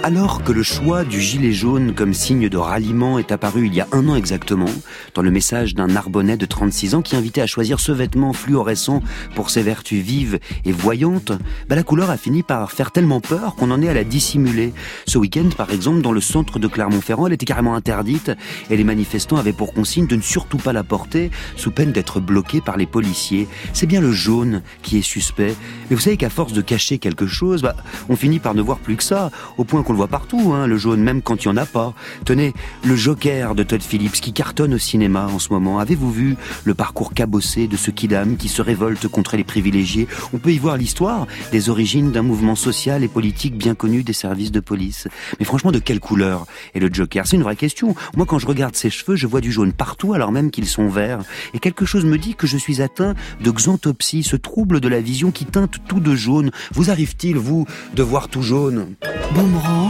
Alors que le choix du gilet jaune comme signe de ralliement est apparu il y a 1 an exactement, dans le message d'un Narbonnais de 36 ans qui invitait à choisir ce vêtement fluorescent pour ses vertus vives et voyantes, la couleur a fini par faire tellement peur qu'on en est à la dissimuler. Ce week-end, par exemple, dans le centre de Clermont-Ferrand, elle était carrément interdite et les manifestants avaient pour consigne de ne surtout pas la porter sous peine d'être bloqués par les policiers. C'est bien le jaune qui est suspect. Mais vous savez qu'à force de cacher quelque chose, on finit par ne voir plus que ça, au point qu'on le voit partout, le jaune, même quand il n'y en a pas. Tenez, le Joker de Todd Phillips qui cartonne au cinéma en ce moment. Avez-vous vu le parcours cabossé de ce kidam qui se révolte contre les privilégiés? On peut y voir l'histoire des origines d'un mouvement social et politique bien connu des services de police. Mais franchement, de quelle couleur est le Joker? C'est une vraie question. Moi, quand je regarde ses cheveux, je vois du jaune partout alors même qu'ils sont verts. Et quelque chose me dit que je suis atteint de xanthopsie, ce trouble de la vision qui teinte tout de jaune. Vous arrive-t-il, vous, de voir tout jaune? Boomerang,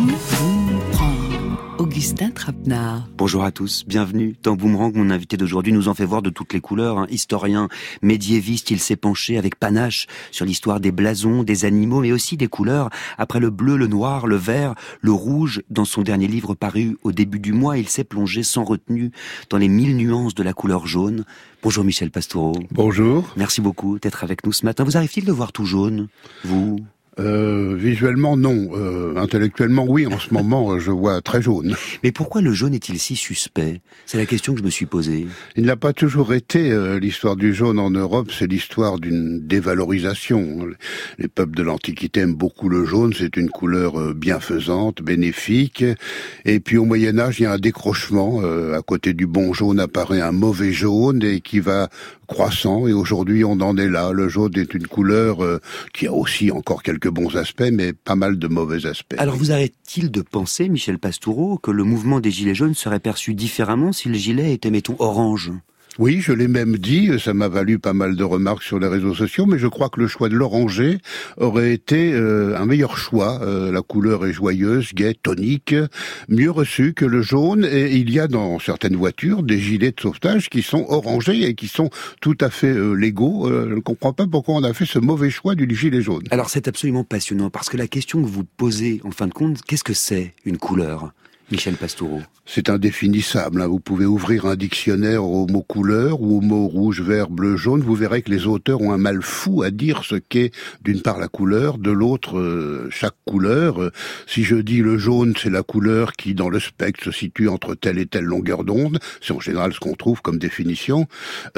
Augustin Trapenard. Bonjour à tous, bienvenue dans Boomerang. Mon invité d'aujourd'hui nous en fait voir de toutes les couleurs. Historien, médiéviste, il s'est penché avec panache sur l'histoire des blasons, des animaux, mais aussi des couleurs. Après le bleu, le noir, le vert, le rouge, dans son dernier livre paru au début du mois, il s'est plongé sans retenue dans les 1000 nuances de la couleur jaune. Bonjour Michel Pastoureau. Bonjour. Merci beaucoup d'être avec nous ce matin. Vous arrive-t-il de voir tout jaune, vous ? Visuellement, non. Intellectuellement, oui. En ce moment, je vois très jaune. Mais pourquoi le jaune est-il si suspect? C'est la question que je me suis posée. Il n'a pas toujours été l'histoire du jaune en Europe, c'est l'histoire d'une dévalorisation. Les peuples de l'Antiquité aiment beaucoup le jaune, c'est une couleur bienfaisante, bénéfique. Et puis au Moyen-Âge, il y a un décrochement. À côté du bon jaune apparaît un mauvais jaune et qui va croissant. Et aujourd'hui, on en est là. Le jaune est une couleur qui a aussi encore quelques bons aspects, mais pas mal de mauvais aspects. Alors vous arrête-t-il de penser, Michel Pastoureau, que le mouvement des gilets jaunes serait perçu différemment si le gilet était, mettons, orange? Oui, je l'ai même dit, ça m'a valu pas mal de remarques sur les réseaux sociaux, mais je crois que le choix de l'orangé aurait été un meilleur choix. La couleur est joyeuse, gaie, tonique, mieux reçue que le jaune, et il y a dans certaines voitures des gilets de sauvetage qui sont orangés et qui sont tout à fait légaux. Je ne comprends pas pourquoi on a fait ce mauvais choix du gilet jaune. Alors c'est absolument passionnant, parce que la question que vous posez, en fin de compte, qu'est-ce que c'est une couleur, Michel Pastoureau? C'est indéfinissable. Vous pouvez ouvrir un dictionnaire au mot couleur ou au mot rouge, vert, bleu, jaune. Vous verrez que les auteurs ont un mal fou à dire ce qu'est d'une part la couleur, de l'autre chaque couleur. Si je dis le jaune, c'est la couleur qui dans le spectre se situe entre telle et telle longueur d'onde. C'est en général ce qu'on trouve comme définition.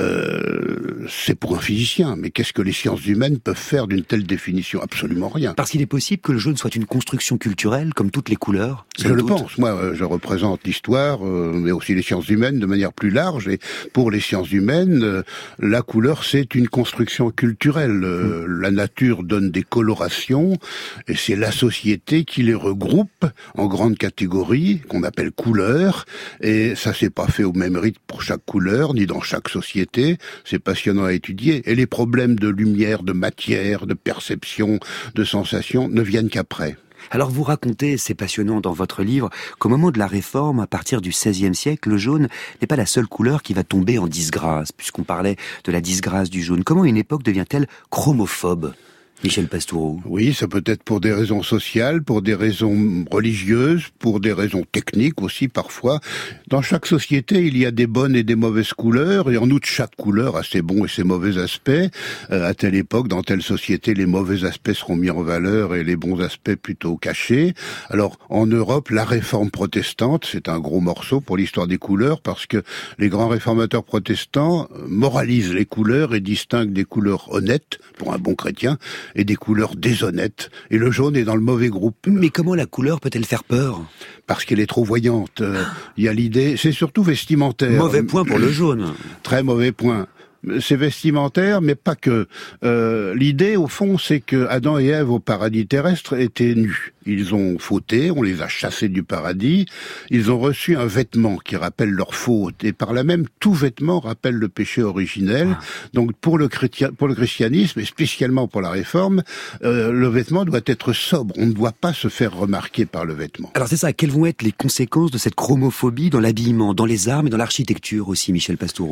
C'est pour un physicien. Mais qu'est-ce que les sciences humaines peuvent faire d'une telle définition? Absolument rien. Parce qu'il est possible que le jaune soit une construction culturelle, comme toutes les couleurs. Je le pense. Moi, je représente l'histoire, mais aussi les sciences humaines de manière plus large. Et pour les sciences humaines, la couleur, c'est une construction culturelle. La nature donne des colorations, et c'est la société qui les regroupe en grandes catégories, qu'on appelle couleurs. Et ça s'est pas fait au même rythme pour chaque couleur, ni dans chaque société. C'est passionnant à étudier. Et les problèmes de lumière, de matière, de perception, de sensation ne viennent qu'après. Alors vous racontez, c'est passionnant dans votre livre, qu'au moment de la Réforme, à partir du XVIe siècle, le jaune n'est pas la seule couleur qui va tomber en disgrâce, puisqu'on parlait de la disgrâce du jaune. Comment une époque devient-elle chromophobe, Michel Pastoureau? Oui, ça peut être pour des raisons sociales, pour des raisons religieuses, pour des raisons techniques aussi parfois. Dans chaque société, il y a des bonnes et des mauvaises couleurs, et en outre, chaque couleur a ses bons et ses mauvais aspects. À telle époque, dans telle société, les mauvais aspects seront mis en valeur et les bons aspects plutôt cachés. Alors, en Europe, la réforme protestante, c'est un gros morceau pour l'histoire des couleurs, parce que les grands réformateurs protestants moralisent les couleurs et distinguent des couleurs honnêtes, pour un bon chrétien, et des couleurs déshonnêtes. Et le jaune est dans le mauvais groupe. Mais comment la couleur peut-elle faire peur? Parce qu'elle est trop voyante. Il y a l'idée, c'est surtout vestimentaire. Mauvais point pour le jaune. Très mauvais point. C'est vestimentaire, mais pas que. L'idée, au fond, c'est que Adam et Ève au paradis terrestre étaient nus. Ils ont fauté, on les a chassés du paradis. Ils ont reçu un vêtement qui rappelle leur faute, et par là même, tout vêtement rappelle le péché originel. Donc, pour le christianisme, et spécialement pour la Réforme, le vêtement doit être sobre. On ne doit pas se faire remarquer par le vêtement. Alors c'est ça, quelles vont être les conséquences de cette chromophobie dans l'habillement, dans les armes et dans l'architecture aussi, Michel Pastoureau?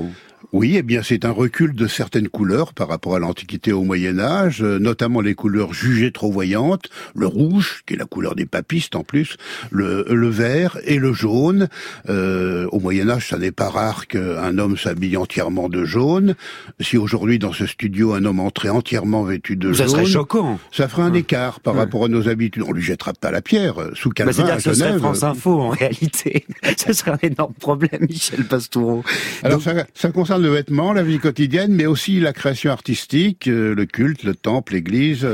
Oui, eh bien c'est un recul de certaines couleurs par rapport à l'Antiquité au Moyen-Âge, notamment les couleurs jugées trop voyantes, le rouge, qui est la couleur des papistes en plus, le vert et le jaune. Au Moyen-Âge, ça n'est pas rare qu'un homme s'habille entièrement de jaune. Si aujourd'hui, dans ce studio, un homme entrait entièrement vêtu de jaune... Ça serait choquant. Ça ferait un écart par rapport à nos habitudes. On lui jettera pas la pierre. Sous Calvin, à Genève... C'est-à-dire que ce serait France Info, en réalité. Ce serait un énorme problème, Michel Pastoureau. Alors, ça concerne le vêtement, la vie quotidienne, mais aussi la création artistique, le culte, le temple, l'église.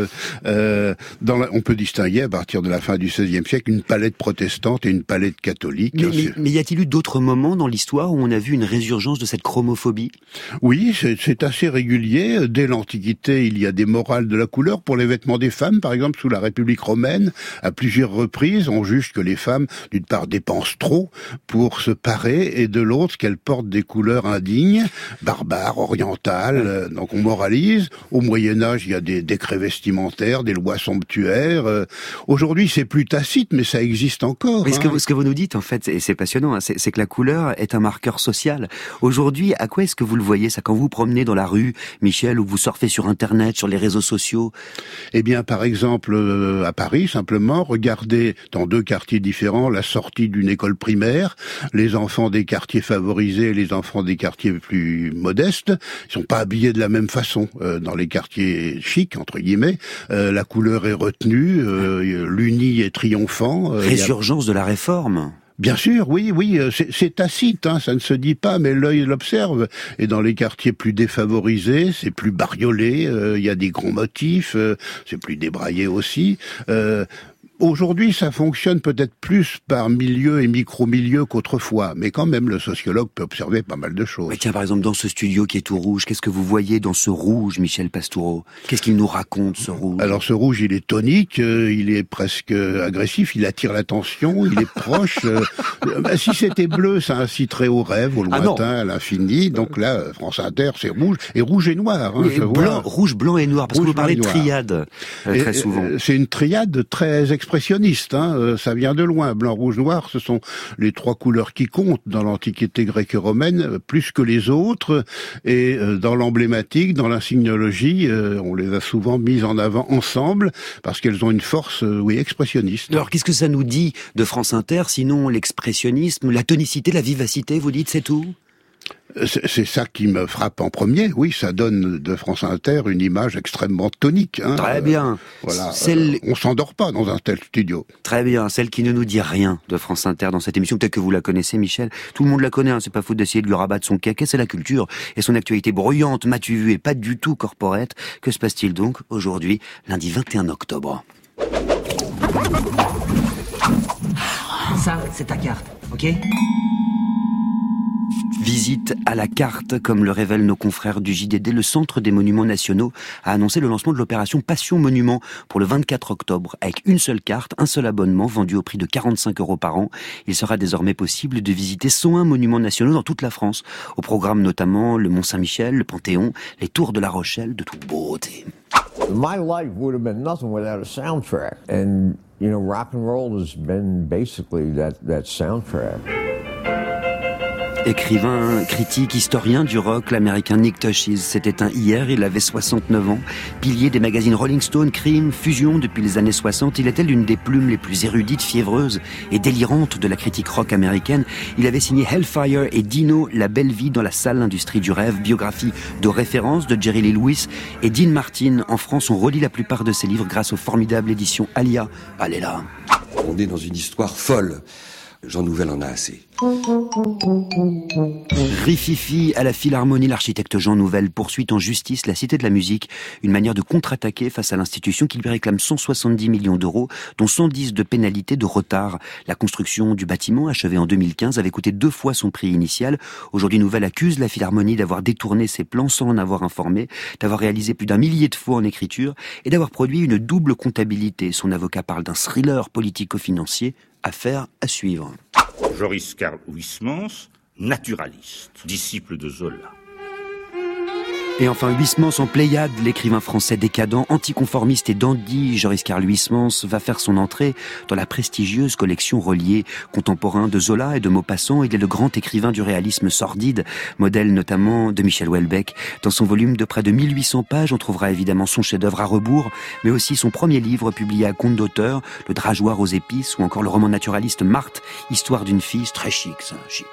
On peut distinguer, à partir de la fin du XVIe siècle, une palette protestante et une palette catholique. Mais y a-t-il eu d'autres moments dans l'histoire où on a vu une résurgence de cette chromophobie? Oui, c'est assez régulier. Dès l'Antiquité, il y a des morales de la couleur. Pour les vêtements des femmes, par exemple, sous la République romaine, à plusieurs reprises, on juge que les femmes, d'une part, dépensent trop pour se parer, et de l'autre, qu'elles portent des couleurs indignes, barbares, orientales. Donc on moralise. Au Moyen-Âge, il y a des décrets vestimentaires, des lois somptuaires. Aujourd'hui, c'est plus tacite, mais ça existe encore. Mais ce que vous nous dites, en fait, et c'est passionnant, c'est que la couleur est un marqueur social. Aujourd'hui, à quoi est-ce que vous le voyez, ça, quand vous promenez dans la rue, Michel, ou vous surfez sur Internet, sur les réseaux sociaux? Eh bien, par exemple, à Paris, simplement, regardez dans 2 quartiers différents la sortie d'une école primaire. Les enfants des quartiers favorisés et les enfants des quartiers plus modestes, ils sont pas habillés de la même façon. Dans les quartiers chics, entre guillemets, la couleur est retenue, l'uni est triomphant. Résurgence de la réforme. Bien sûr, oui, c'est tacite, ça ne se dit pas, mais l'œil l'observe. Et dans les quartiers plus défavorisés, c'est plus bariolé, il y a des grands motifs, c'est plus débraillé aussi. Aujourd'hui, ça fonctionne peut-être plus par milieu et micro-milieu qu'autrefois, mais quand même, le sociologue peut observer pas mal de choses. Mais tiens, par exemple, dans ce studio qui est tout rouge, qu'est-ce que vous voyez dans ce rouge, Michel Pastoureau? Qu'est-ce qu'il nous raconte, ce rouge? Alors, ce rouge, il est tonique, il est presque agressif, il attire l'attention, il est proche. Si c'était bleu, ça inciterait au rêve, au lointain, à l'infini. Donc là, France Inter, c'est rouge, et rouge et noir. Rouge, blanc et noir, parce que vous parlez de triade, très souvent. C'est une triade très expressionniste, ça vient de loin. Blanc, rouge, noir, ce sont les 3 couleurs qui comptent dans l'Antiquité grecque et romaine, plus que les autres. Et dans l'emblématique, dans l'insignologie, on les a souvent mises en avant ensemble, parce qu'elles ont une force, expressionniste. Alors, qu'est-ce que ça nous dit de France Inter, sinon l'expressionnisme, la tonicité, la vivacité, vous dites, c'est tout? C'est ça qui me frappe en premier. Oui, ça donne de France Inter une image extrêmement tonique. Très bien. Voilà. On s'endort pas dans un tel studio. Très bien. Celle qui ne nous dit rien de France Inter dans cette émission. Peut-être que vous la connaissez, Michel. Tout le monde la connaît. C'est pas faute d'essayer de lui rabattre son caquet. C'est la culture et son actualité bruyante, m'as-tu vu, et pas du tout corporate. Que se passe-t-il donc aujourd'hui, lundi 21 octobre? Ça, c'est ta carte, ok? Visite à la carte, comme le révèlent nos confrères du JDD, le Centre des Monuments Nationaux a annoncé le lancement de l'opération Passion Monument pour le 24 octobre. Avec une seule carte, un seul abonnement vendu au prix de 45 € par an, il sera désormais possible de visiter 101 monuments nationaux dans toute la France. Au programme notamment le Mont-Saint-Michel, le Panthéon, les tours de La Rochelle, de toute beauté. My life would have been nothing without a soundtrack. And, rock and roll has been basically that soundtrack. Écrivain, critique, historien du rock, l'américain Nick Tushes s'est éteint hier, il avait 69 ans. Pilier des magazines Rolling Stone, Cream, Fusion depuis les années 60, il était l'une des plumes les plus érudites, fiévreuses et délirantes de la critique rock américaine. Il avait signé Hellfire et Dino, La Belle Vie dans la salle L'Industrie du Rêve, biographie de référence de Jerry Lee Lewis et Dean Martin. En France, on relit la plupart de ses livres grâce aux formidables éditions Alia. Allez là. On est dans une histoire folle. Jean Nouvel en a assez. Rififi à la Philharmonie, l'architecte Jean Nouvel poursuit en justice la Cité de la Musique, une manière de contre-attaquer face à l'institution qui lui réclame 170 millions d'euros, dont 110 de pénalités de retard. La construction du bâtiment, achevée en 2015, avait coûté 2 fois son prix initial. Aujourd'hui, Nouvel accuse la Philharmonie d'avoir détourné ses plans sans en avoir informé, d'avoir réalisé plus d'1 millier de faux en écriture et d'avoir produit une double comptabilité. Son avocat parle d'un thriller politico-financier. Affaire à suivre. Joris Karl Huysmans, naturaliste, disciple de Zola. Et enfin, Huysmans en Pléiade, l'écrivain français décadent, anticonformiste et dandy, Joris Karl Huysmans va faire son entrée dans la prestigieuse collection reliée contemporain de Zola et de Maupassant. Il est le grand écrivain du réalisme sordide, modèle notamment de Michel Houellebecq. Dans son volume de près de 1800 pages, on trouvera évidemment son chef-d'œuvre À rebours, mais aussi son premier livre publié à compte d'auteur, Le Drageoir aux épices, ou encore le roman naturaliste Marthe, histoire d'une fille, très chic ça, chic.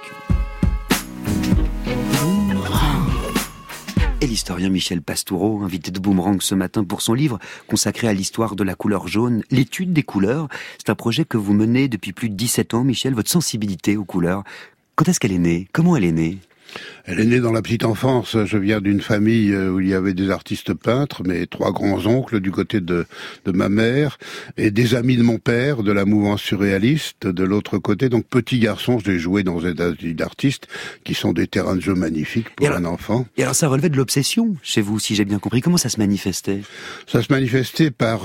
Et l'historien Michel Pastoureau, invité de Boomerang ce matin pour son livre consacré à l'histoire de la couleur jaune, l'étude des couleurs. C'est un projet que vous menez depuis plus de 17 ans, Michel, votre sensibilité aux couleurs. Quand est-ce qu'elle est née? Comment elle est née? Elle est née dans la petite enfance. Je viens d'une famille où il y avait des artistes peintres, mes 3 grands-oncles du côté de ma mère, et des amis de mon père, de la mouvance surréaliste, de l'autre côté. Donc, petit garçon, j'ai joué dans des ateliers d'artistes qui sont des terrains de jeu magnifiques pour un enfant. Et alors, ça relevait de l'obsession chez vous, si j'ai bien compris. Comment ça se manifestait? Ça se manifestait par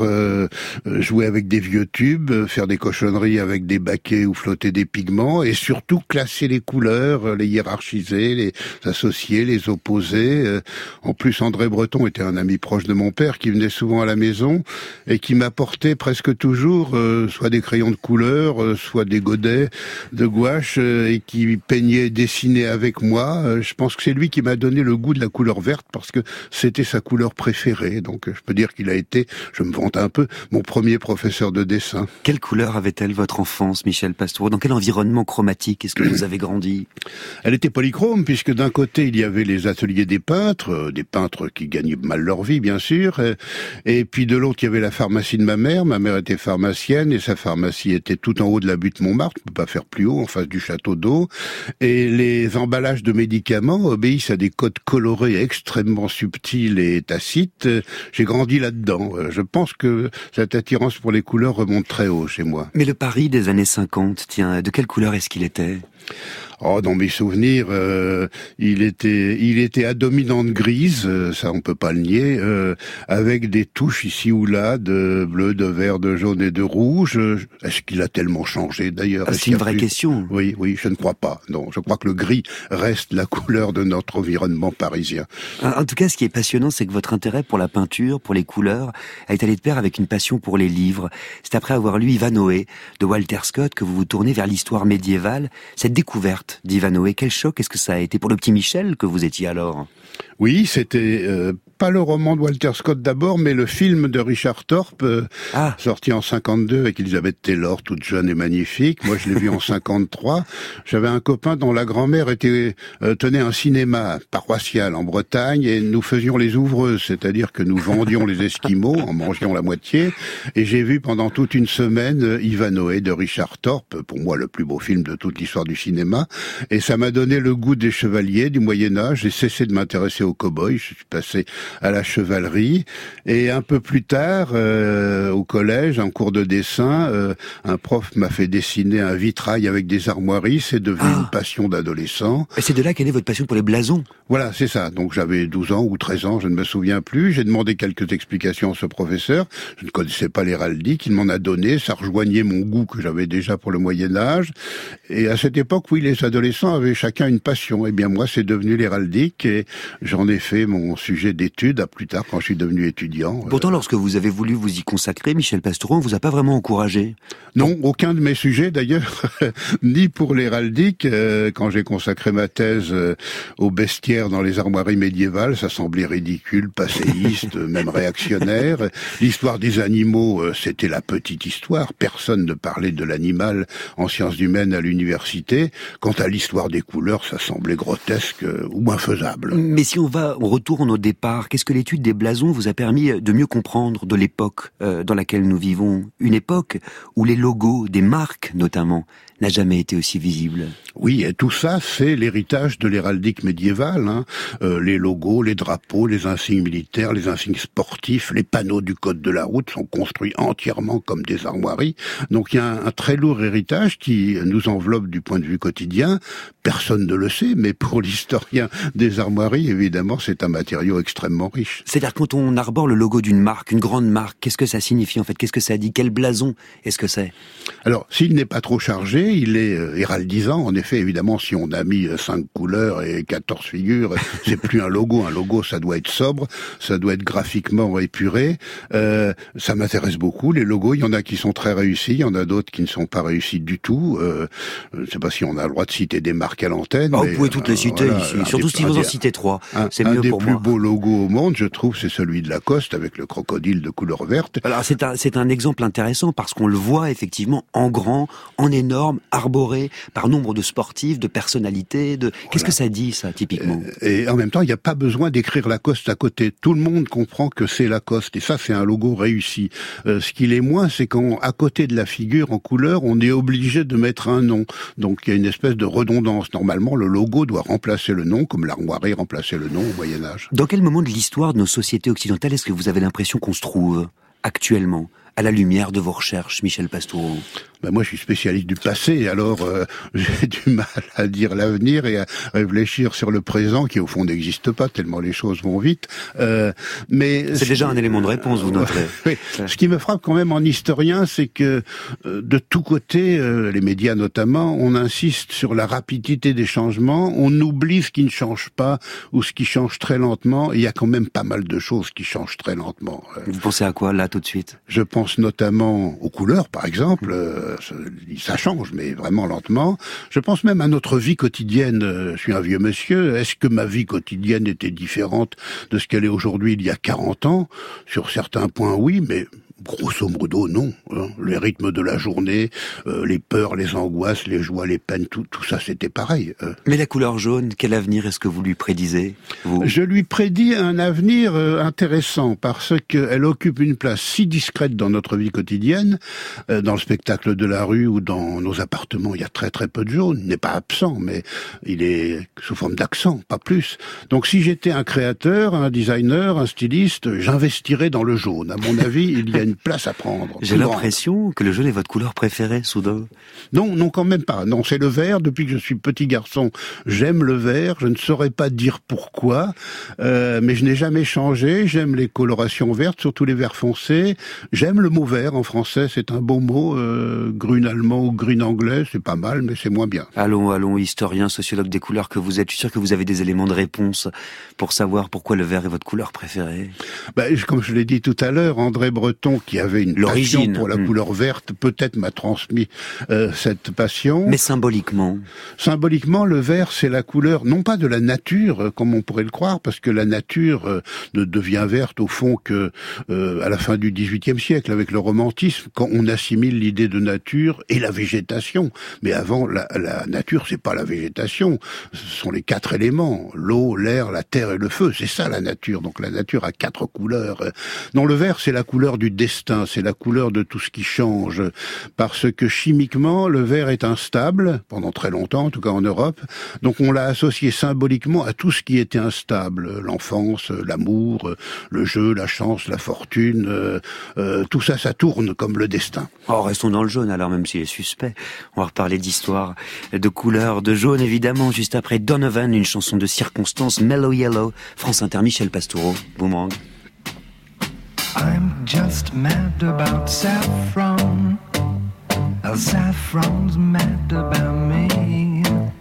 jouer avec des vieux tubes, faire des cochonneries avec des baquets ou flotter des pigments, et surtout classer les couleurs, les hiérarchiser, les associer, les opposer. En plus, André Breton était un ami proche de mon père qui venait souvent à la maison et qui m'apportait presque toujours soit des crayons de couleur, soit des godets de gouache et qui peignait, dessinait avec moi. Je pense que c'est lui qui m'a donné le goût de la couleur verte parce que c'était sa couleur préférée. Donc je peux dire qu'il a été, je me vante un peu, mon premier professeur de dessin. Quelle couleur avait-elle votre enfance, Michel Pastoureau? Dans quel environnement chromatique est-ce que vous avez grandi? Elle était polychrome puisque d'un côté, il y avait les ateliers des peintres qui gagnaient mal leur vie, bien sûr, et puis de l'autre, il y avait la pharmacie de ma mère était pharmacienne, et sa pharmacie était tout en haut de la butte Montmartre, on peut pas faire plus haut, en face du château d'eau, et les emballages de médicaments obéissent à des codes colorés extrêmement subtils et tacites. J'ai grandi là-dedans. Je pense que cette attirance pour les couleurs remonte très haut chez moi. Mais le Paris des années 50, tiens, de quelle couleur est-ce qu'il était? Oh, dans mes souvenirs, il était à dominante grise, ça on peut pas le nier, avec des touches ici ou là de bleu, de vert, de jaune et de rouge. Est-ce qu'il a tellement changé d'ailleurs? C'est une vraie question. Oui, je ne crois pas. Non, je crois que le gris reste la couleur de notre environnement parisien. En tout cas, ce qui est passionnant, c'est que votre intérêt pour la peinture, pour les couleurs, a été allé de pair avec une passion pour les livres. C'est après avoir lu Ivanhoé de Walter Scott que vous vous tournez vers l'histoire médiévale. Cette découverte d'Ivanhoé, quel choc est-ce que ça a été pour le petit Michel que vous étiez alors? Oui, c'était pas le roman de Walter Scott d'abord, mais le film de Richard Thorpe, sorti en 52 avec Elizabeth Taylor, toute jeune et magnifique. Moi, je l'ai vu en 53. J'avais un copain dont la grand-mère tenait un cinéma paroissial en Bretagne et nous faisions les ouvreuses, c'est-à-dire que nous vendions les Esquimaux, en mangions la moitié. Et j'ai vu pendant toute une semaine Ivanhoé de Richard Thorpe, pour moi le plus beau film de toute l'histoire du cinéma. Et ça m'a donné le goût des chevaliers du Moyen-Âge. J'ai cessé de m'intéresser aux cow-boys. Je suis passé à la chevalerie. Et un peu plus tard, au collège, en cours de dessin, un prof m'a fait dessiner un vitrail avec des armoiries. C'est devenu une passion d'adolescent. Et c'est de là qu'est née votre passion pour les blasons? Voilà, c'est ça. Donc j'avais 12 ans ou 13 ans, je ne me souviens plus. J'ai demandé quelques explications à ce professeur. Je ne connaissais pas l'héraldique. Il m'en a donné. Ça rejoignait mon goût que j'avais déjà pour le Moyen-Âge. Et à cette époque, oui, les adolescents avaient chacun une passion. Eh bien, moi, c'est devenu l'héraldique et j'en ai fait mon sujet d'étude à plus tard quand je suis devenu étudiant. Pourtant, lorsque vous avez voulu vous y consacrer, Michel Pastoureau, on vous a pas vraiment encouragé? Non, aucun de mes sujets d'ailleurs, ni pour l'héraldique. Quand j'ai consacré ma thèse au bestiaire dans les armoiries médiévales, ça semblait ridicule, passéiste, même réactionnaire. L'histoire des animaux, c'était la petite histoire. Personne ne parlait de l'animal en sciences humaines à l'université. Quant à l'histoire des couleurs, ça semblait grotesque ou infaisable. Mais si on retourne au départ, qu'est-ce que l'étude des blasons vous a permis de mieux comprendre de l'époque dans laquelle nous vivons? Une époque où les logos des marques, notamment, n'a jamais été aussi visible. Oui, et tout ça, c'est l'héritage de l'héraldique médiévale. Les logos, les drapeaux, les insignes militaires, les insignes sportifs, les panneaux du code de la route sont construits entièrement comme des armoiries. Donc il y a un très lourd héritage qui nous enveloppe du point de vue quotidien, Personne ne le sait, mais pour l'historien des armoiries, évidemment, c'est un matériau extrêmement riche. C'est-à-dire quand on arbore le logo d'une marque, une grande marque, qu'est-ce que ça signifie en fait? Qu'est-ce que ça dit? Quel blason est-ce que c'est? Alors, s'il n'est pas trop chargé, il est héraldisant. En effet, évidemment, si on a mis 5 couleurs et 14 figures, c'est plus un logo. Un logo, ça doit être sobre, ça doit être graphiquement épuré. Ça m'intéresse beaucoup, les logos. Il y en a qui sont très réussis, il y en a d'autres qui ne sont pas réussis du tout. Je ne sais pas si on a le droit de citer des marques à l'antenne. Vous pouvez toutes les citer ici, surtout si vous en citez 3. C'est mieux pour moi. Un des plus beaux logos au monde, je trouve, c'est celui de Lacoste avec le crocodile de couleur verte. Alors c'est un exemple intéressant parce qu'on le voit effectivement en grand, en énorme, arboré par nombre de sportifs, de personnalités. Qu'est-ce que ça dit ça typiquement? Et en même temps, il n'y a pas besoin d'écrire Lacoste à côté. Tout le monde comprend que c'est Lacoste et ça, c'est un logo réussi. Ce qu'il est moins, c'est qu'à côté de la figure en couleur, on est obligé de mettre un nom. Donc il y a une espèce de redondance. Normalement, le logo doit remplacer le nom, comme l'armoirie remplaçait le nom au Moyen-Âge. Dans quel moment de l'histoire de nos sociétés occidentales est-ce que vous avez l'impression qu'on se trouve actuellement, à la lumière de vos recherches, Michel Pastoureau? Moi, je suis spécialiste du passé, alors j'ai du mal à dire l'avenir et à réfléchir sur le présent, qui au fond n'existe pas, tellement les choses vont vite. Mais c'est déjà un élément de réponse, vous noterez. Oui. Ce qui me frappe quand même en historien, c'est que de tous côtés, les médias notamment, on insiste sur la rapidité des changements, on oublie ce qui ne change pas ou ce qui change très lentement. Il y a quand même pas mal de choses qui changent très lentement. Vous pensez à quoi, là, tout de suite? Je pense notamment aux couleurs, par exemple. Ça change, mais vraiment lentement. Je pense même à notre vie quotidienne. Je suis un vieux monsieur. Est-ce que ma vie quotidienne était différente de ce qu'elle est aujourd'hui il y a 40 ans? Sur certains points, oui, mais grosso modo, non. Le rythme de la journée, les peurs, les angoisses, les joies, les peines, tout ça, c'était pareil. Mais la couleur jaune, quel avenir est-ce que vous lui prédisez, vous? Je lui prédis un avenir intéressant, parce qu'elle occupe une place si discrète dans notre vie quotidienne, dans le spectacle de la rue ou dans nos appartements, il y a très très peu de jaune. Il n'est pas absent, mais il est sous forme d'accent, pas plus. Donc si j'étais un créateur, un designer, un styliste, j'investirais dans le jaune. À mon avis, il y a une place à prendre. J'ai l'impression que le jaune est votre couleur préférée, soudain. Non, quand même pas. Non, c'est le vert. Depuis que je suis petit garçon, j'aime le vert. Je ne saurais pas dire pourquoi, mais je n'ai jamais changé. J'aime les colorations vertes, surtout les verts foncés. J'aime le mot vert en français, c'est un beau mot. Grune allemand ou grune anglais, c'est pas mal, mais c'est moins bien. Allons, historien, sociologue des couleurs que vous êtes. Je suis sûr que vous avez des éléments de réponse pour savoir pourquoi le vert est votre couleur préférée. Comme je l'ai dit tout à l'heure, André Breton, qui avait une passion pour la couleur verte, peut-être m'a transmis cette passion. Mais symboliquement? Symboliquement, le vert, c'est la couleur, non pas de la nature, comme on pourrait le croire, parce que la nature ne devient verte, au fond, que à la fin du XVIIIe siècle, avec le romantisme, quand on assimile l'idée de nature et la végétation. Mais avant, la nature, c'est pas la végétation, ce sont les 4 éléments, l'eau, l'air, la terre et le feu, c'est ça la nature. Donc la nature a 4 couleurs. Non, le vert, c'est la couleur du destin, c'est la couleur de tout ce qui change, parce que chimiquement, le vert est instable, pendant très longtemps, en tout cas en Europe, donc on l'a associé symboliquement à tout ce qui était instable, l'enfance, l'amour, le jeu, la chance, la fortune, tout ça, ça tourne comme le destin. Oh, restons dans le jaune alors, même s'il est suspect. On va reparler d'histoire, de couleurs, de jaune évidemment, juste après Donovan, une chanson de circonstance, Mellow Yellow, France Inter, Michel Pastoureau, Boomerang. I'm just mad about saffron. Saffron's mad about me.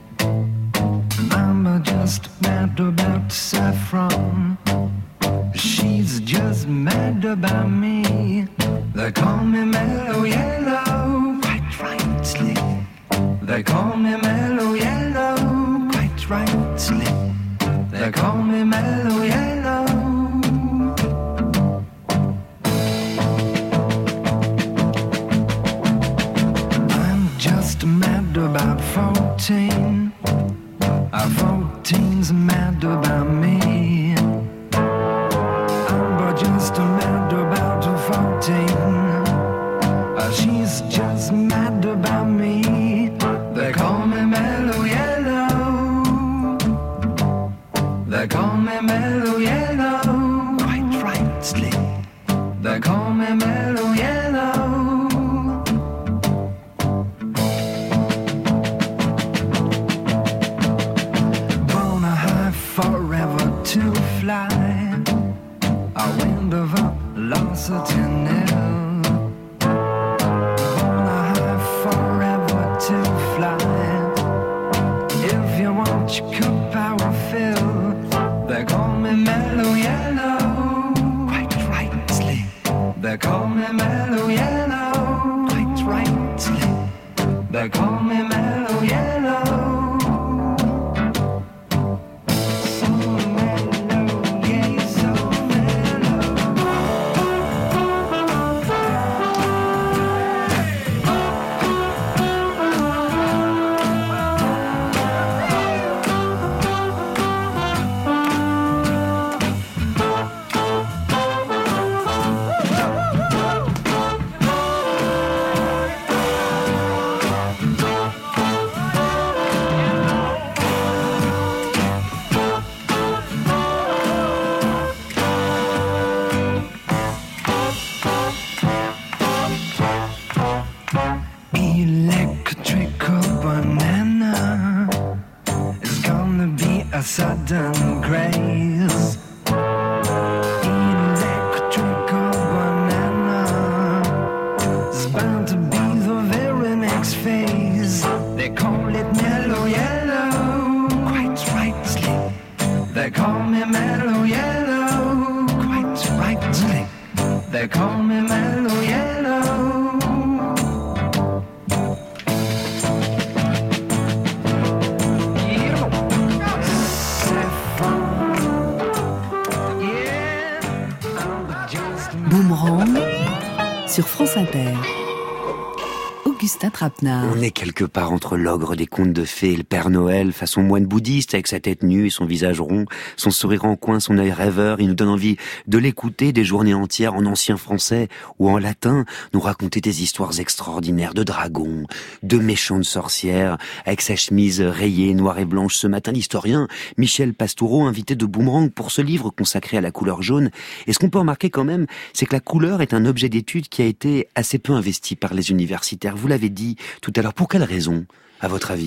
I'm just mad about saffron. She's just mad about me. They call me Mellow Yellow, quite rightly. They call me Mellow Yellow, quite rightly. They call me Mellow Yellow. Mad about 14. 14's mad about me. I'm just mad about 14. She's just mad about me. They call me Mellow Yellow. They call me Mellow Yellow, quite rightly. They call me Mellow Yellow. fly. A wind of velocity nil. Born a high forever to fly. If you want your cup, I will fill. They call me mellow yellow, quite rightly. They call me mellow yellow, quite rightly. They call me mellow yellow. Sudden craze. Electrical banana is bound to be the very next phase. They call it mellow yellow, quite rightly. They call me mellow yellow, quite rightly. They call me mellow yellow. Boomerang sur France Inter. Augustin Trapenard. On est quelque part entre l'ogre des contes de fées et le Père Noël, façon moine bouddhiste, avec sa tête nue et son visage rond, son sourire en coin, son œil rêveur. Il nous donne envie de l'écouter des journées entières en ancien français ou en latin, nous raconter des histoires extraordinaires de dragons, de méchantes sorcières, avec sa chemise rayée, noire et blanche. Ce matin, l'historien Michel Pastoureau, invité de Boomerang pour ce livre consacré à la couleur jaune. Et ce qu'on peut remarquer quand même, c'est que la couleur est un objet d'étude qui a été assez peu investi par les universitaires. Vous l'avez dit tout à l'heure. Pour quelle raison, à votre avis ?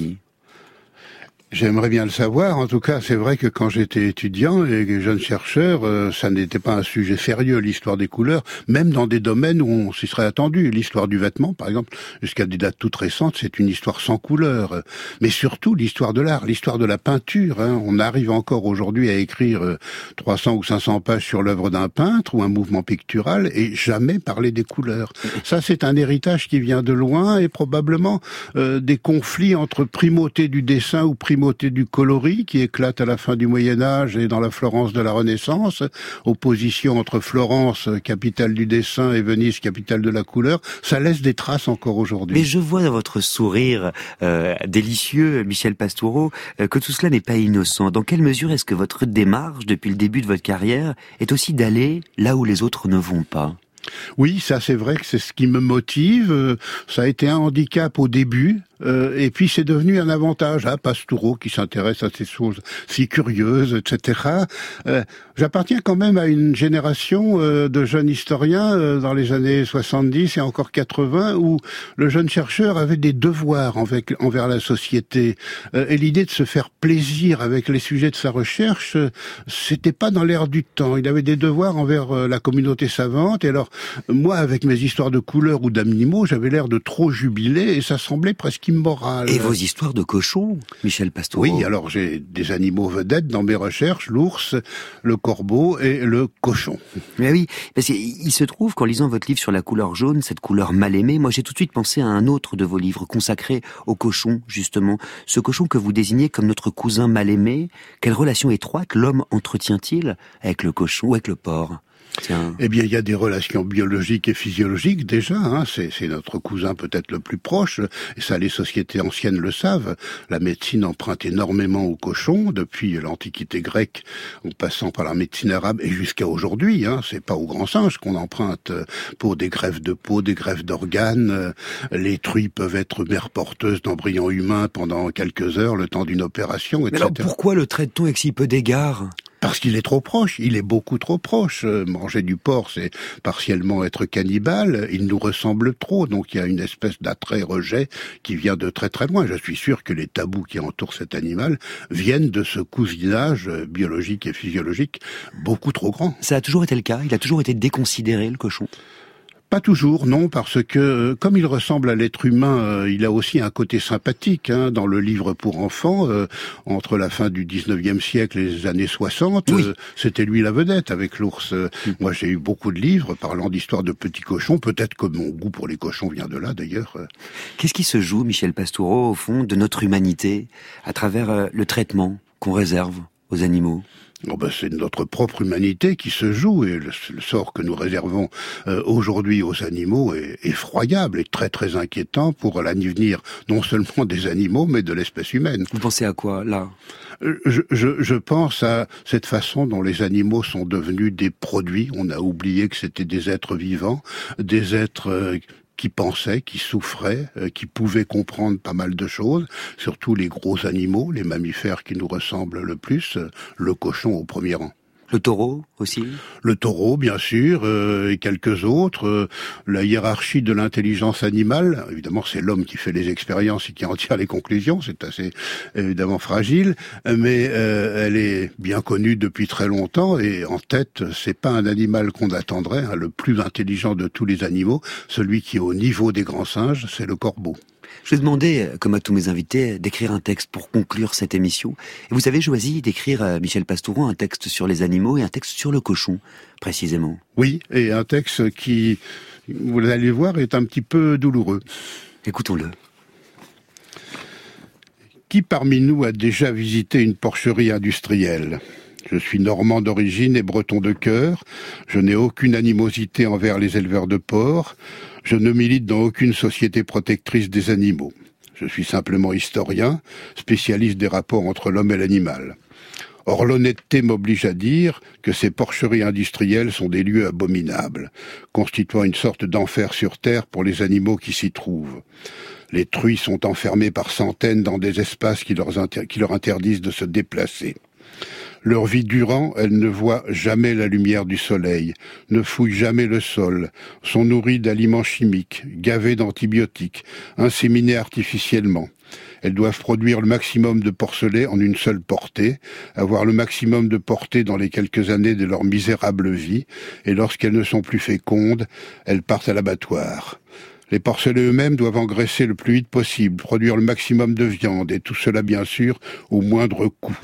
J'aimerais bien le savoir. En tout cas, c'est vrai que quand j'étais étudiant et jeune chercheur, ça n'était pas un sujet sérieux, l'histoire des couleurs, même dans des domaines où on s'y serait attendu. L'histoire du vêtement, par exemple, jusqu'à des dates toutes récentes, c'est une histoire sans couleur. Mais surtout, l'histoire de l'art, l'histoire de la peinture. On arrive encore aujourd'hui à écrire 300 ou 500 pages sur l'œuvre d'un peintre ou un mouvement pictural et jamais parler des couleurs. Ça, c'est un héritage qui vient de loin et probablement des conflits entre primauté du dessin ou primauté du coloris qui éclate à la fin du Moyen-Âge et dans la Florence de la Renaissance, opposition entre Florence, capitale du dessin, et Venise, capitale de la couleur, ça laisse des traces encore aujourd'hui. Mais je vois dans votre sourire délicieux, Michel Pastoureau, que tout cela n'est pas innocent. Dans quelle mesure est-ce que votre démarche, depuis le début de votre carrière, est aussi d'aller là où les autres ne vont pas ? Oui, ça c'est vrai que c'est ce qui me motive. Ça a été un handicap au début. Et puis c'est devenu un avantage, Pastoureau qui s'intéresse à ces choses si curieuses, etc. J'appartiens quand même à une génération de jeunes historiens dans les années 70 et encore 80 où le jeune chercheur avait des devoirs envers la société. Et l'idée de se faire plaisir avec les sujets de sa recherche, c'était pas dans l'air du temps. Il avait des devoirs envers la communauté savante. Et alors, moi, avec mes histoires de couleurs ou d'animaux, j'avais l'air de trop jubiler et ça semblait presque immoral. Et vos histoires de cochons, Michel Pastoureau? Oui, alors j'ai des animaux vedettes dans mes recherches, l'ours, le corbeau et le cochon. Mais oui, parce qu'il se trouve qu'en lisant votre livre sur la couleur jaune, cette couleur mal aimée, moi j'ai tout de suite pensé à un autre de vos livres consacré au cochon, justement. Ce cochon que vous désignez comme notre cousin mal aimé, quelle relation étroite l'homme entretient-il avec le cochon ou avec le porc? Tiens. Eh bien, il y a des relations biologiques et physiologiques déjà. C'est notre cousin peut-être le plus proche. Et ça, les sociétés anciennes le savent. La médecine emprunte énormément aux cochons depuis l'Antiquité grecque, en passant par la médecine arabe et jusqu'à aujourd'hui. C'est pas aux grands singes qu'on emprunte pour des greffes de peau, des greffes d'organes. Les truies peuvent être mères porteuses d'embryons humains pendant quelques heures, le temps d'une opération, etc. Mais alors pourquoi le traite-t-on avec si peu d'égards ? Parce qu'il est trop proche, il est beaucoup trop proche. Manger du porc, c'est partiellement être cannibale, il nous ressemble trop, donc il y a une espèce d'attrait-rejet qui vient de très très loin. Je suis sûr que les tabous qui entourent cet animal viennent de ce cousinage biologique et physiologique beaucoup trop grand. Ça a toujours été le cas? Il a toujours été déconsidéré, le cochon? Pas toujours, non, parce que comme il ressemble à l'être humain, il a aussi un côté sympathique. Dans le livre pour enfants, entre la fin du 19e siècle et les années 60, oui. C'était lui la vedette avec l'ours. Moi, j'ai eu beaucoup de livres parlant d'histoires de petits cochons. Peut-être que mon goût pour les cochons vient de là, d'ailleurs. Qu'est-ce qui se joue, Michel Pastoureau, au fond, de notre humanité, à travers le traitement qu'on réserve aux animaux? C'est notre propre humanité qui se joue, et le sort que nous réservons aujourd'hui aux animaux est effroyable et très très inquiétant pour l'avenir non seulement des animaux mais de l'espèce humaine. Vous pensez à quoi là? Je pense à cette façon dont les animaux sont devenus des produits. On a oublié que c'était des êtres vivants, des êtres qui pensaient, qui souffraient, qui pouvaient comprendre pas mal de choses, surtout les gros animaux, les mammifères qui nous ressemblent le plus, le cochon au premier rang. Le taureau aussi? Le taureau, bien sûr, et quelques autres. La hiérarchie de l'intelligence animale, évidemment, c'est l'homme qui fait les expériences et qui en tire les conclusions. C'est assez, évidemment, fragile, mais elle est bien connue depuis très longtemps. Et en tête, c'est pas un animal qu'on attendrait, le plus intelligent de tous les animaux, celui qui est au niveau des grands singes, c'est le corbeau. Je vais demander, comme à tous mes invités, d'écrire un texte pour conclure cette émission. Et vous avez choisi d'écrire, Michel Pastoureau, un texte sur les animaux et un texte sur le cochon, précisément. Oui, et un texte qui, vous allez voir, est un petit peu douloureux. Écoutons-le. Qui parmi nous a déjà visité une porcherie industrielle ? Je suis normand d'origine et breton de cœur. Je n'ai aucune animosité envers les éleveurs de porcs. Je ne milite dans aucune société protectrice des animaux. Je suis simplement historien, spécialiste des rapports entre l'homme et l'animal. Or, l'honnêteté m'oblige à dire que ces porcheries industrielles sont des lieux abominables, constituant une sorte d'enfer sur terre pour les animaux qui s'y trouvent. Les truies sont enfermées par centaines dans des espaces qui leur interdisent de se déplacer. Leur vie durant, elles ne voient jamais la lumière du soleil, ne fouillent jamais le sol, sont nourries d'aliments chimiques, gavées d'antibiotiques, inséminées artificiellement. Elles doivent produire le maximum de porcelets en une seule portée, avoir le maximum de portée dans les quelques années de leur misérable vie, et lorsqu'elles ne sont plus fécondes, elles partent à l'abattoir. Les porcelets eux-mêmes doivent engraisser le plus vite possible, produire le maximum de viande, et tout cela bien sûr au moindre coût.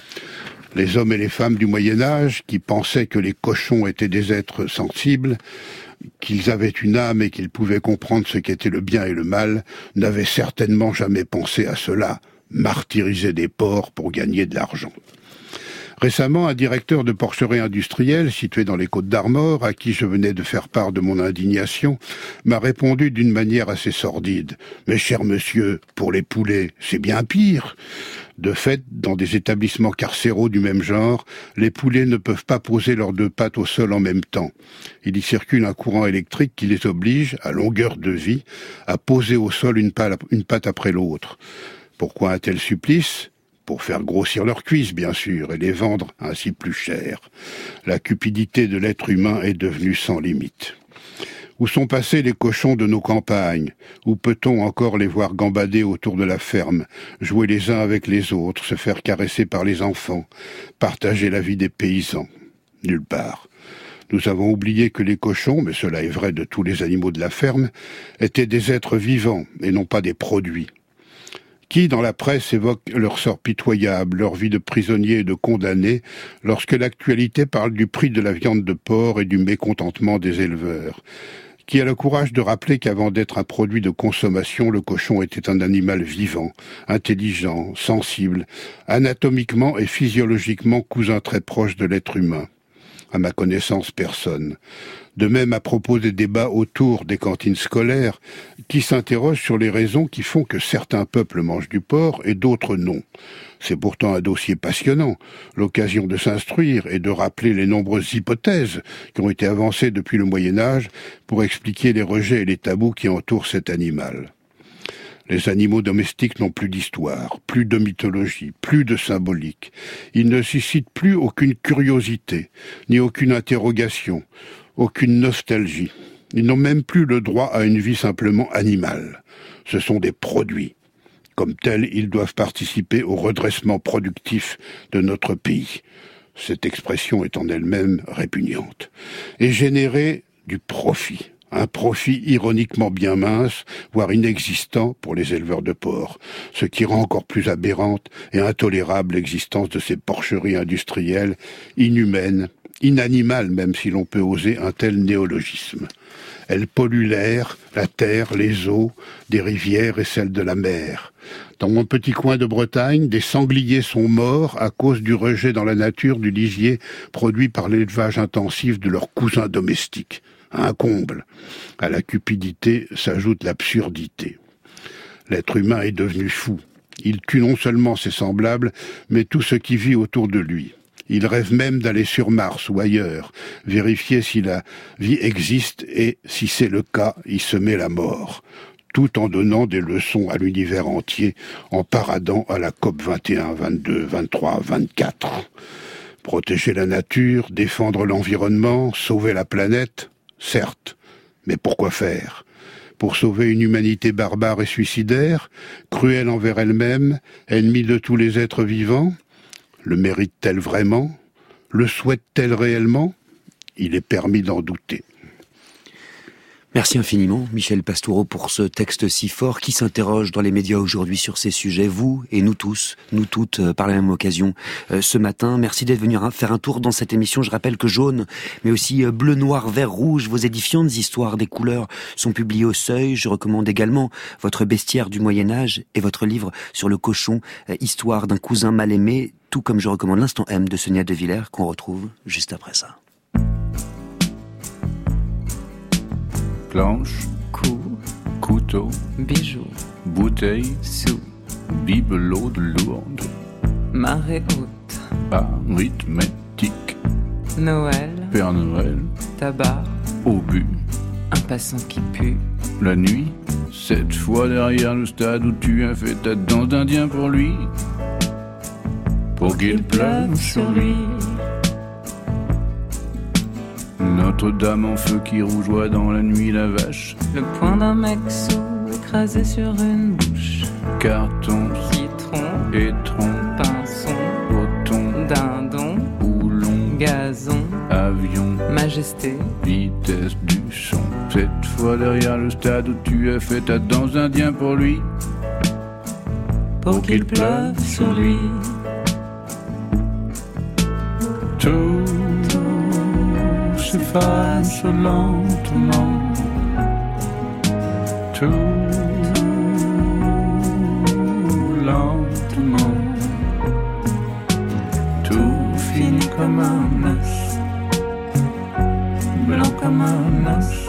Les hommes et les femmes du Moyen-Âge, qui pensaient que les cochons étaient des êtres sensibles, qu'ils avaient une âme et qu'ils pouvaient comprendre ce qu'était le bien et le mal, n'avaient certainement jamais pensé à cela, martyriser des porcs pour gagner de l'argent. Récemment, un directeur de porcherie industrielle, situé dans les Côtes-d'Armor, à qui je venais de faire part de mon indignation, m'a répondu d'une manière assez sordide. « Mais cher monsieur, pour les poulets, c'est bien pire !» De fait, dans des établissements carcéraux du même genre, les poulets ne peuvent pas poser leurs deux pattes au sol en même temps. Il y circule un courant électrique qui les oblige, à longueur de vie, à poser au sol une patte après l'autre. Pourquoi un tel supplice ? Pour faire grossir leurs cuisses, bien sûr, et les vendre ainsi plus cher. La cupidité de l'être humain est devenue sans limite. Où sont passés les cochons de nos campagnes? Où peut-on encore les voir gambader autour de la ferme, jouer les uns avec les autres, se faire caresser par les enfants, partager la vie des paysans? Nulle part. Nous avons oublié que les cochons, mais cela est vrai de tous les animaux de la ferme, étaient des êtres vivants et non pas des produits. Qui, dans la presse, évoque leur sort pitoyable, leur vie de prisonniers et de condamnés, lorsque l'actualité parle du prix de la viande de porc et du mécontentement des éleveurs? Qui a le courage de rappeler qu'avant d'être un produit de consommation, le cochon était un animal vivant, intelligent, sensible, anatomiquement et physiologiquement cousin très proche de l'être humain? À ma connaissance, personne. De même à propos des débats autour des cantines scolaires, qui s'interrogent sur les raisons qui font que certains peuples mangent du porc et d'autres non. C'est pourtant un dossier passionnant, l'occasion de s'instruire et de rappeler les nombreuses hypothèses qui ont été avancées depuis le Moyen-Âge pour expliquer les rejets et les tabous qui entourent cet animal. Les animaux domestiques n'ont plus d'histoire, plus de mythologie, plus de symbolique. Ils ne suscitent plus aucune curiosité, ni aucune interrogation, aucune nostalgie. Ils n'ont même plus le droit à une vie simplement animale. Ce sont des produits. Comme tels, ils doivent participer au redressement productif de notre pays. Cette expression est en elle-même répugnante. Et générer du profit. Un profit ironiquement bien mince, voire inexistant pour les éleveurs de porcs, ce qui rend encore plus aberrante et intolérable l'existence de ces porcheries industrielles, inhumaines, inanimales même si l'on peut oser un tel néologisme. Elles polluent l'air, la terre, les eaux, des rivières et celles de la mer. Dans mon petit coin de Bretagne, des sangliers sont morts à cause du rejet dans la nature du lisier produit par l'élevage intensif de leurs cousins domestiques. Un comble. À la cupidité s'ajoute l'absurdité. L'être humain est devenu fou. Il tue non seulement ses semblables, mais tout ce qui vit autour de lui. Il rêve même d'aller sur Mars ou ailleurs, vérifier si la vie existe et, si c'est le cas, y semer la mort, tout en donnant des leçons à l'univers entier, en paradant à la COP 21, 22, 23, 24. Protéger la nature, défendre l'environnement, sauver la planète, certes, mais pourquoi faire ? Pour sauver une humanité barbare et suicidaire, cruelle envers elle-même, ennemie de tous les êtres vivants ? Le mérite-t-elle vraiment ? Le souhaite-t-elle réellement ? Il est permis d'en douter. Merci infiniment, Michel Pastoureau, pour ce texte si fort qui s'interroge dans les médias aujourd'hui sur ces sujets, vous et nous tous, nous toutes, par la même occasion, ce matin. Merci d'être venu faire un tour dans cette émission. Je rappelle que Jaune, mais aussi Bleu, Noir, Vert, Rouge, vos édifiantes histoires des couleurs sont publiées au Seuil. Je recommande également votre bestiaire du Moyen-Âge et votre livre sur le cochon, Histoire d'un cousin mal aimé, tout comme je recommande l'Instant M de Sonia De Villers, qu'on retrouve juste après ça. Planche, couteau, bijoux, bouteille, sous, bibelot de lourde, marée haute, arithmétique, Noël, Père Noël, tabac, obus, un passant qui pue, la nuit, cette fois derrière le stade où tu as fait ta danse d'Indien pour lui, pour qu'il pleuve sur lui. Notre-Dame en feu qui rougeoie dans la nuit la vache. Le poing d'un mec sous écrasé sur une bouche. Carton, citron, étron, pinson, coton, dindon, houlon, gazon, avion, majesté, vitesse du son. Cette fois derrière le stade où tu as fait ta danse d'Indien pour lui, pour qu'il pleuve sur lui. Tout s'efface lentement, tout lentement, tout finit comme un as, blanc comme un as.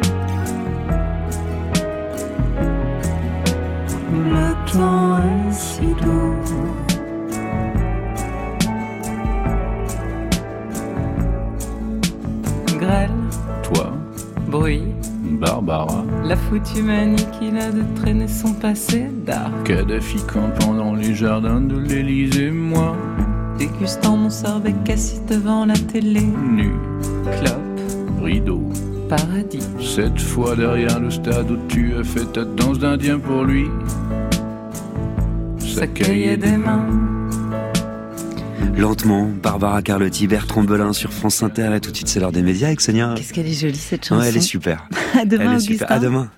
Le temps est si doux. Grêle, Toi, bruit, Barbara, la foutue manie qu'il a de traîner son passé d'art. Kadhafi campant dans les jardins de l'Élysée, moi, Dégustant mon sorbet cassis devant la télé. nu, Clope, rideau. paradis. Cette fois derrière le stade où tu as fait ta danse d'Indien pour lui, Sa cahier des mains. Lentement, Barbara Carlotti, Bertrand Belin sur France Inter, et tout de suite c'est l'heure des médias avec Sonia. Qu'est-ce qu'elle est jolie cette chanson. Ouais, elle est super. À demain, Elle est Augustin. super. À demain.